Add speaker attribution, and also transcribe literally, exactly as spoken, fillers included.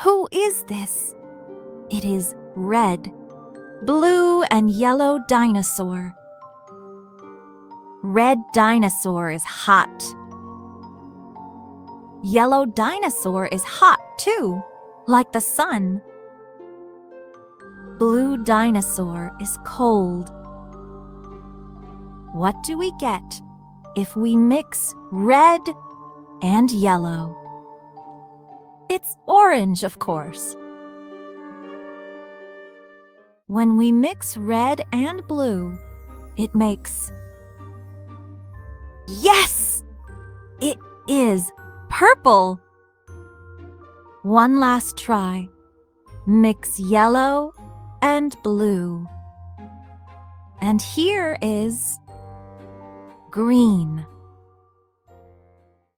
Speaker 1: Who is this? It is red, blue, and yellow dinosaur. Red dinosaur is hot. Yellow dinosaur is hot too, like the sun. Blue dinosaur is cold. What do we get if we mix red and yellow? It's orange, of course. When we mix red and blue, it makes... Yes! It is purple! One last try. Mix yellow and blue. And here is green.